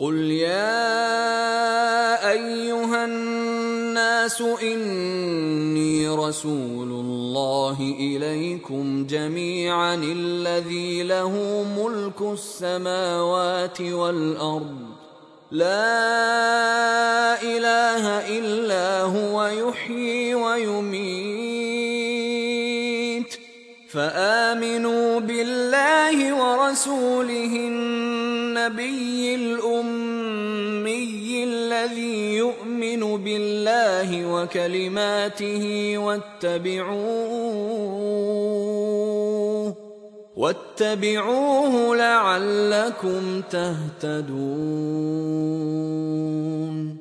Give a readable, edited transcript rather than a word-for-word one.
قل يا أيها الناس إني رسول الله إليكم جميعا الذي له ملك السماوات والأرض لا إله إلا هو يحيي ويميت فآمنوا بالله ورسوله النبي الأمي الذي يؤمن بالله وكلماته واتبعوه لعلكم تهتدون.